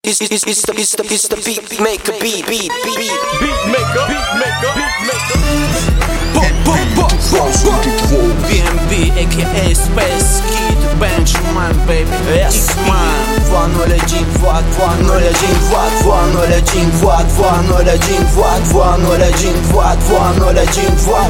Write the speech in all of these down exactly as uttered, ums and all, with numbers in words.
It's, it's, it's the, it's the, it's the beat maker, beat, beat, beat, beat, beat maker, beat maker, beat maker. Boom, boom, boom, boom, boom. би эм би, aka Space Kid, Benjamin, baby, yes man. два ноль один два, два ноль один два, два ноль один два, два ноль один два, два ноль один два, два ноль один два.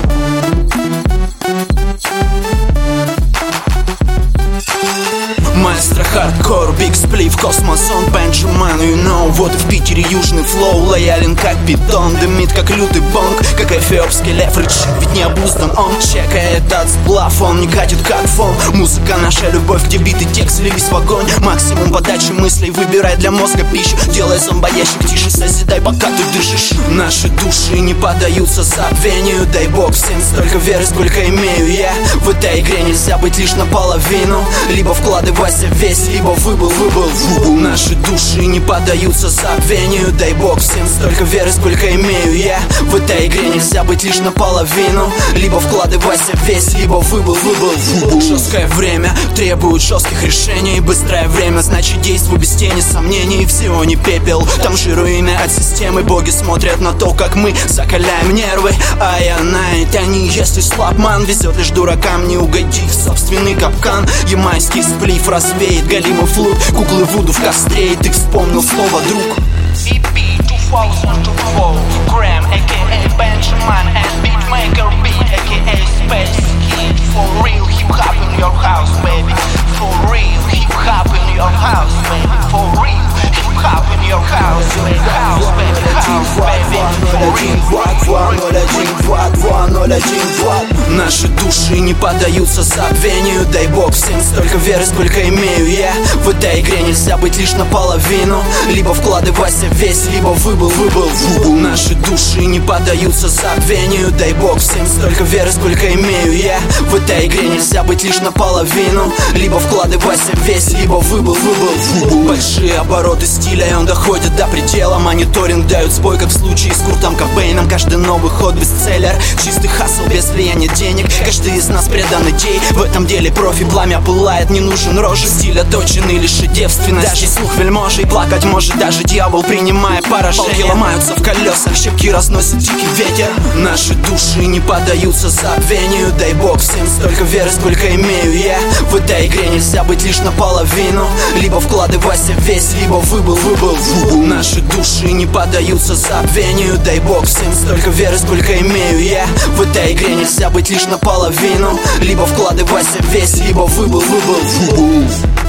Маэстро хардкор, биг сплив, космос, он Бенджамин, you know. Вот и в Питере южный флоу, лоялен как питон, дымит как лютый бонг, как эфиопский лефридж, ведь не обуздан он. Чекает этот сплав, он не катит как фон. Музыка наша любовь, где биты текст слились в огонь. Максимум подачи мыслей, выбирай для мозга пищу. Делай зомбоящик тише, созидай, пока ты дышишь. Наши души не поддаются забвению, дай бог всем столько веры, сколько имею я. В этой игре нельзя быть лишь наполовину, либо вкладывайся весь, либо выбыл, выбыл, выбыл. Наши души не поддаются забвению, дай бог всем столько веры, сколько имею я. В этой игре нельзя быть лишь наполовину, либо вкладывайся весь, либо выбыл, выбыл, выбыл. Жесткое время требует жестких решений. Быстрое время, значит действуй без тени сомнений. Всего не пепел, там же руины от системы. Боги смотрят на то, как мы закаляем нервы, а я на это не. Если слаб ман, везет лишь дуракам не угодить в собственный капкан. Ямайский сплив развеет галимый флут, куклы вуду в костре, и ты вспомнил слово друг. и пи две тысячи двадцать четыре, Graham, aka Benjamin, and beatmaker B, aka Space Kid. For real hip-hop in your house, baby. For real hip-hop in your house, baby. For real hip-hop in your house, baby. House, baby, house, baby. For real, два ноль один два, два ноль один два. Наши души не поддаются забвению, дай бог всем столько веры, сколько имею я. В этой игре нельзя быть лишь наполовину, либо вкладывайся весь, либо выбыл, выбыл, выбыл. Наши души не поддаются забвению, дай бог всем столько веры, сколько имею я. В этой игре нельзя быть лишь наполовину, либо вкладывайся весь, либо выбыл, выбыл, выбыл. Большие обороты стиля, и он доходит до предела. Мониторинг дают сбой, как в случае с Куртом Кобейном. Каждый новый ход бестселлер, чистый хасл без влияния денег. Каждый из нас предан идей, в этом деле профи. Пламя пылает, не нужен рожи. Стиль оточен или же девственность, даже слух вельможей. Плакать может даже дьявол, принимая поражение. Палки ломаются в колесах, щепки разносит дикий ветер. Наши души не поддаются забвению, дай бог всем столько веры, сколько имею я. В этой игре нельзя быть лишь наполовину, либо вкладывайся весь, либо выбыл, выбыл, выбыл. Наши души не поддаются забвению, дай бог всем столько веры, сколько имею я. В этой игре нельзя быть лишь наполовину, либо вкладывайся весь, либо выбыл, выбыл, выбыл.